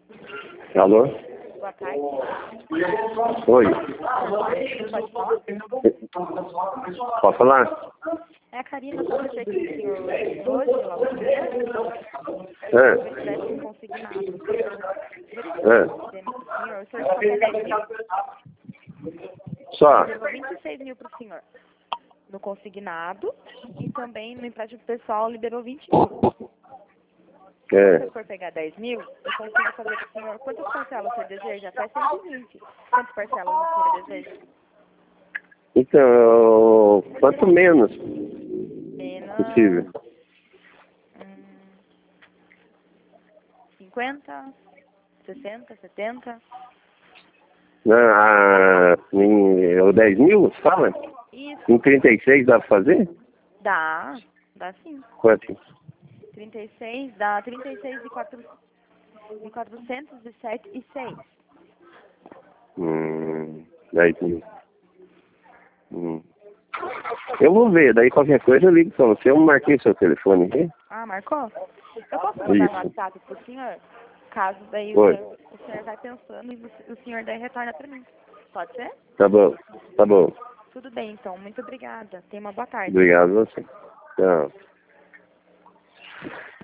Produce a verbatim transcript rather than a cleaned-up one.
Alô? Boa tarde. Oi. Pode falar? Pode falar? É a Karina, só para dizer que o senhor hoje, logo de manhã, É. eu tivesse um consignado. É. Dizendo para o senhor, o senhor só quer dez mil. Só. Eu devo vinte e seis mil para o senhor. No consignado e também no empréstimo pessoal liberou vinte mil. Se É. você for pegar dez mil, eu consigo fazer para o senhor quantas parcelas o senhor deseja? Até cento e vinte. Quantas parcelas o senhor deseja? Então, quanto menos Menos possível. hum, cinquenta, sessenta, setenta. Ah, em, o dez mil, você fala? Isso. Em trinta e seis dá pra fazer? Dá, dá sim. Quanto? trinta e seis, dá trinta e seis e quatro, e quatrocentos e sete e seis. Hum, dez mil. Hum. Eu vou ver, daí qualquer coisa eu ligo pra você. Eu marquei seu telefone aqui. Ah, marcou? Eu posso mandar no Isso. WhatsApp pro senhor? Caso daí o Oi. senhor, o senhor vai pensando e você- o senhor daí retorna pra mim. Pode ser? Tá bom, tá bom. Tudo bem, então. Muito obrigada. Tenha uma boa tarde. Obrigado a você. Tchau.